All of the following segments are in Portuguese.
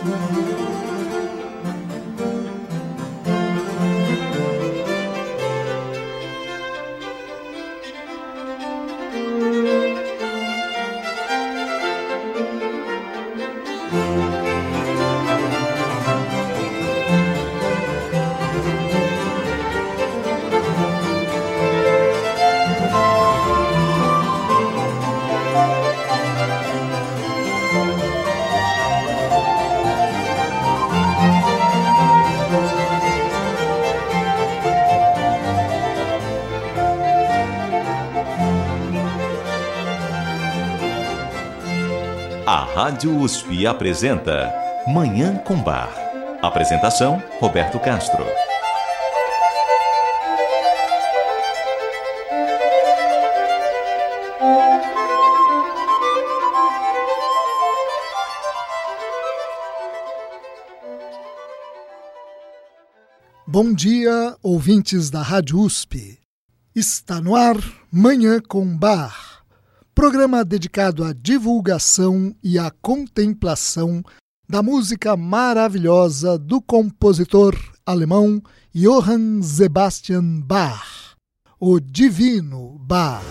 A Rádio USP apresenta Manhã com Bar. Apresentação, Roberto Castro. Bom dia, ouvintes da Rádio USP. Está no ar Manhã com Bar. Programa dedicado à divulgação e à contemplação da música maravilhosa do compositor alemão Johann Sebastian Bach, o Divino Bach.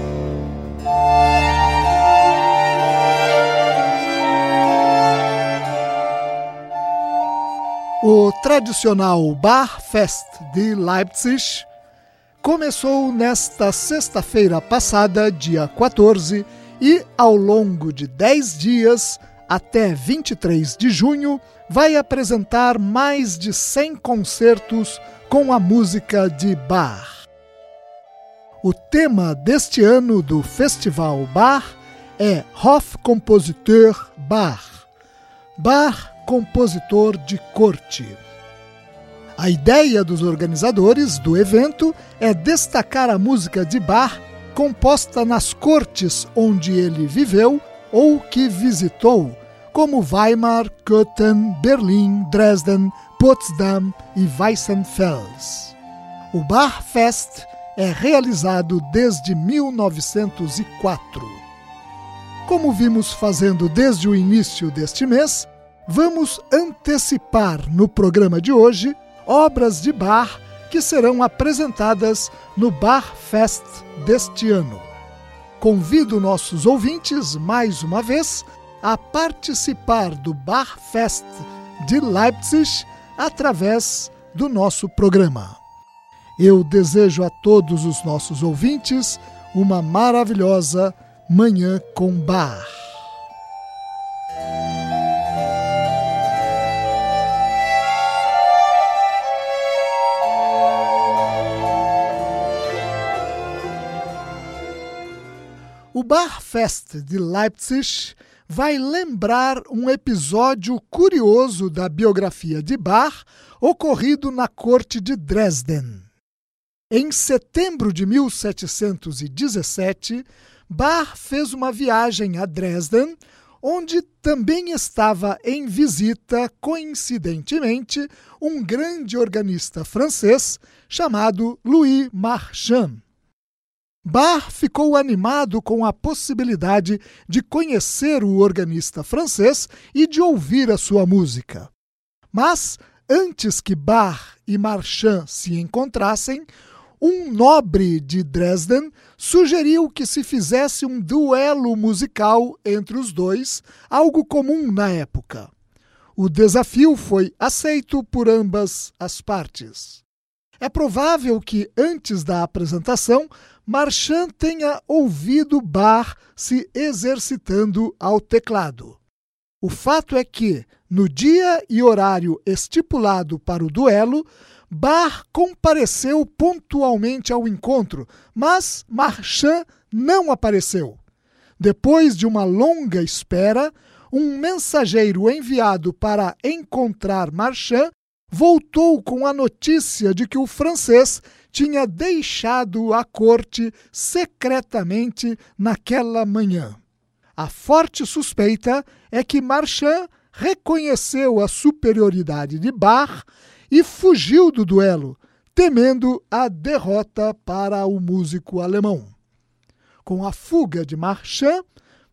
O tradicional Bachfest de Leipzig começou nesta sexta-feira passada, dia 14, e ao longo de 10 dias, até 23 de junho, vai apresentar mais de 100 concertos com a música de Bach. O tema deste ano do Festival Bach é Hofkompositeur Bach, Bach, compositor de corte. A ideia dos organizadores do evento é destacar a música de Bach composta nas cortes onde ele viveu ou que visitou, como Weimar, Köthen, Berlim, Dresden, Potsdam e Weissenfels. O Bachfest é realizado desde 1904. Como vimos fazendo desde o início deste mês, vamos antecipar no programa de hoje obras de Bach que serão apresentadas no Bachfest deste ano. Convido nossos ouvintes, mais uma vez, a participar do Bachfest de Leipzig através do nosso programa. Eu desejo a todos os nossos ouvintes uma maravilhosa Manhã com Bach. O Bachfest de Leipzig vai lembrar um episódio curioso da biografia de Bach ocorrido na corte de Dresden. Em setembro de 1717, Bach fez uma viagem a Dresden, onde também estava em visita, coincidentemente, um grande organista francês chamado Louis Marchand. Bach ficou animado com a possibilidade de conhecer o organista francês e de ouvir a sua música. Mas, antes que Bach e Marchand se encontrassem, um nobre de Dresden sugeriu que se fizesse um duelo musical entre os dois, algo comum na época. O desafio foi aceito por ambas as partes. É provável que, antes da apresentação, Marchand tenha ouvido Bach se exercitando ao teclado. O fato é que, no dia e horário estipulado para o duelo, Bach compareceu pontualmente ao encontro, mas Marchand não apareceu. Depois de uma longa espera, um mensageiro enviado para encontrar Marchand voltou com a notícia de que o francês tinha deixado a corte secretamente naquela manhã. A forte suspeita é que Marchand reconheceu a superioridade de Bach e fugiu do duelo, temendo a derrota para o músico alemão. Com a fuga de Marchand,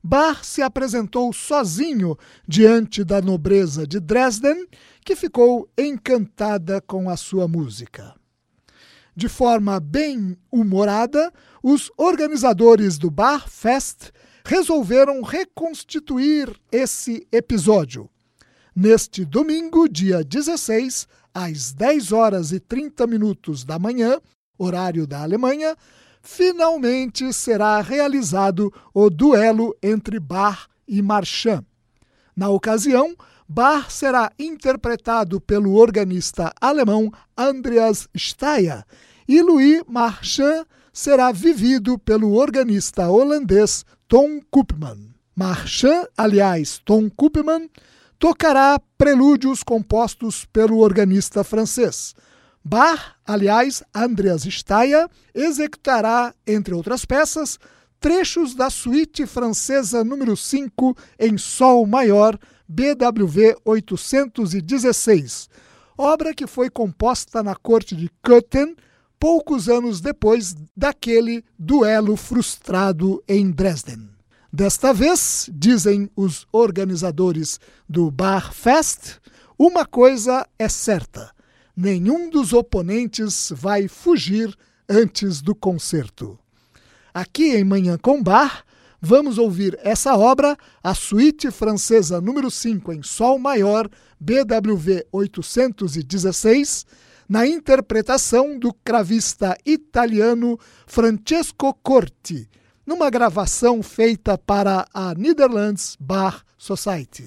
Bach se apresentou sozinho diante da nobreza de Dresden, que ficou encantada com a sua música. De forma bem humorada, os organizadores do Bach Fest resolveram reconstituir esse episódio. Neste domingo, dia 16, às 10h30 da manhã, horário da Alemanha, finalmente será realizado o duelo entre Bach e Marchand. Na ocasião, Bach será interpretado pelo organista alemão Andreas Steyr e Louis Marchand será vivido pelo organista holandês Tom Koopman. Marchand, aliás, Tom Koopman, tocará prelúdios compostos pelo organista francês. Bach, aliás, Andreas Steyr, executará, entre outras peças, trechos da suíte francesa número 5 em sol maior, BWV 816, obra que foi composta na corte de Köthen poucos anos depois daquele duelo frustrado em Dresden. Desta vez, dizem os organizadores do Bach Fest, uma coisa é certa: nenhum dos oponentes vai fugir antes do concerto. Aqui em Manhã com Bach, vamos ouvir essa obra, a suíte francesa número 5 em sol maior, BWV 816, na interpretação do cravista italiano Francesco Corti, numa gravação feita para a Netherlands Bach Society.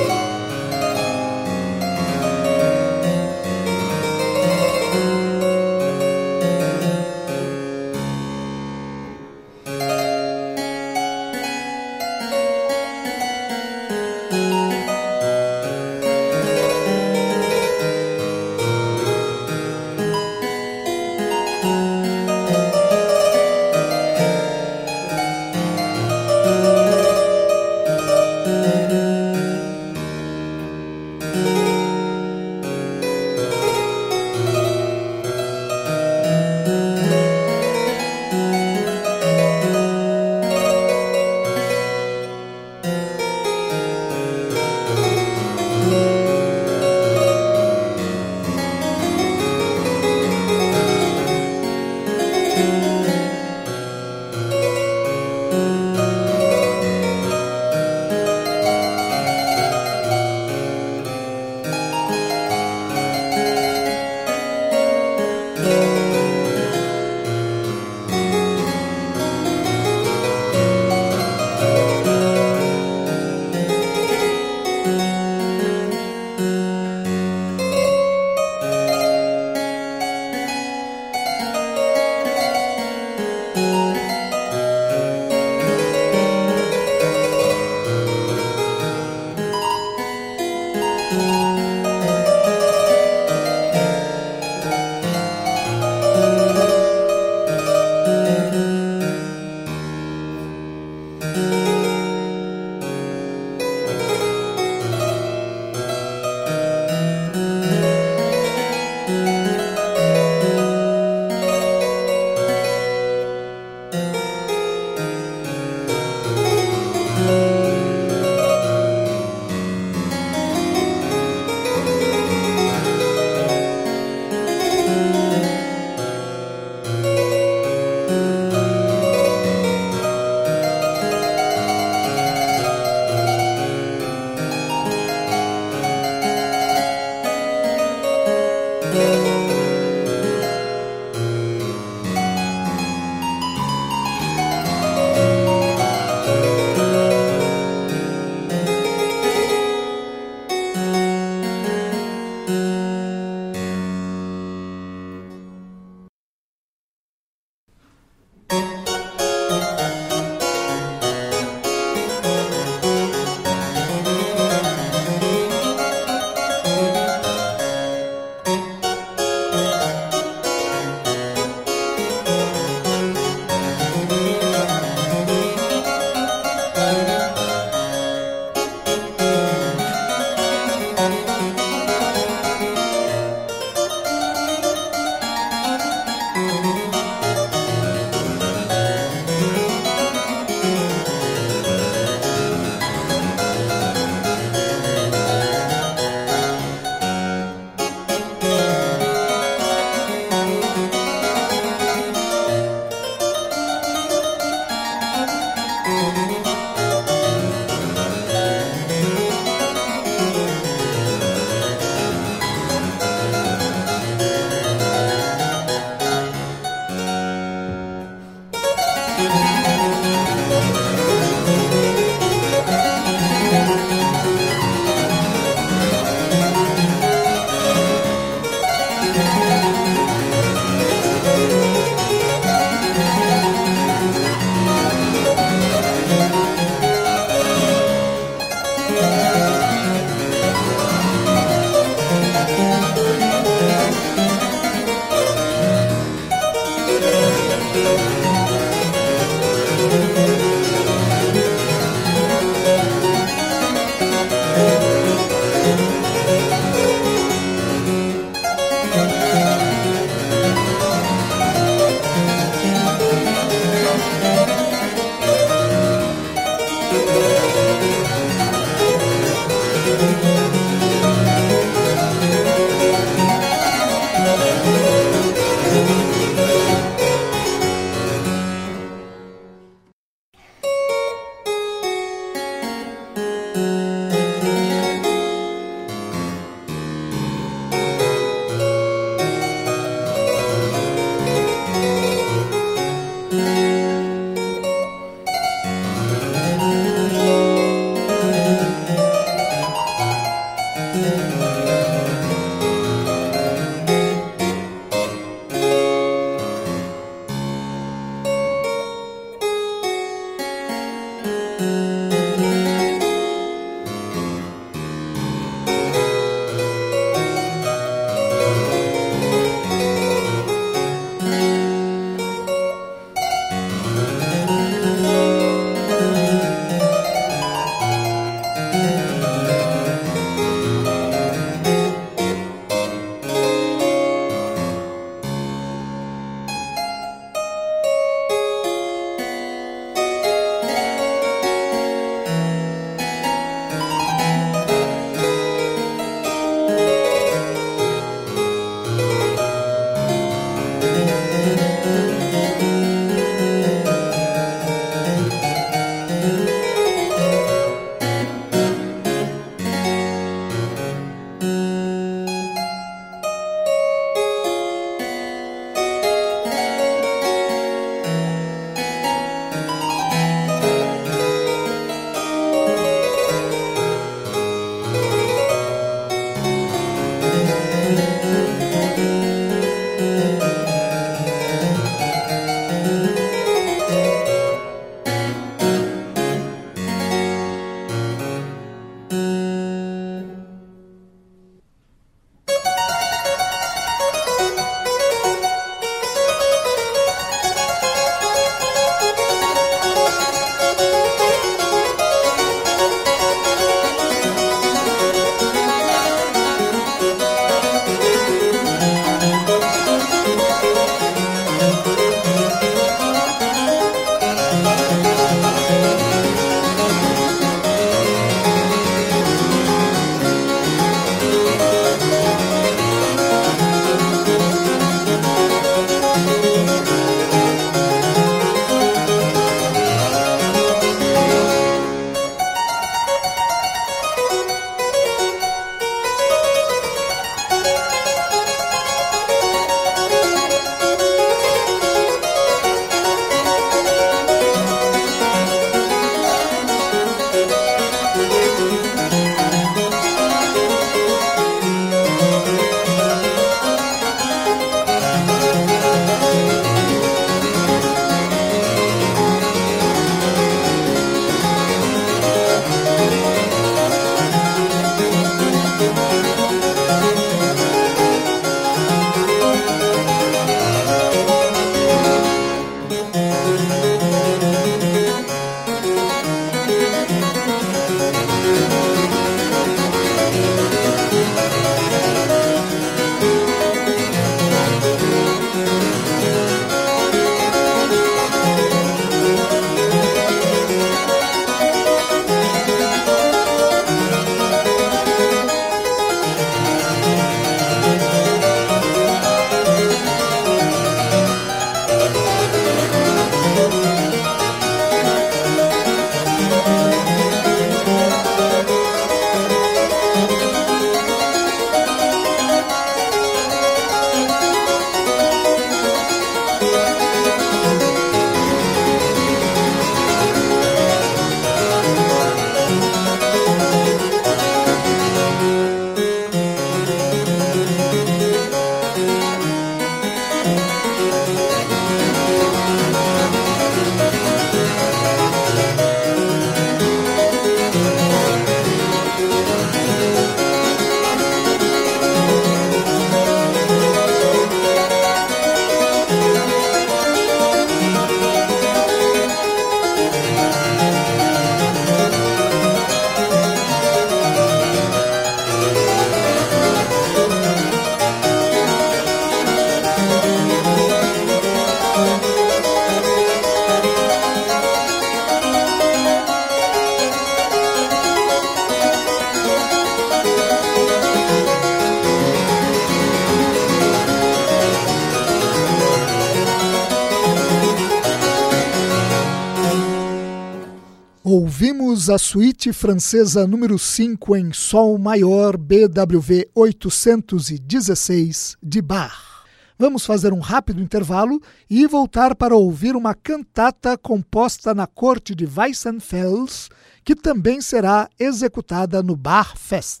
Ouvimos a suíte francesa número 5 em Sol maior BWV 816 de Bach. Vamos fazer um rápido intervalo e voltar para ouvir uma cantata composta na corte de Weissenfels, que também será executada no Bachfest.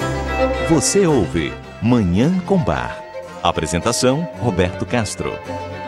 Você ouve Manhã com Bar. Apresentação: Roberto Castro.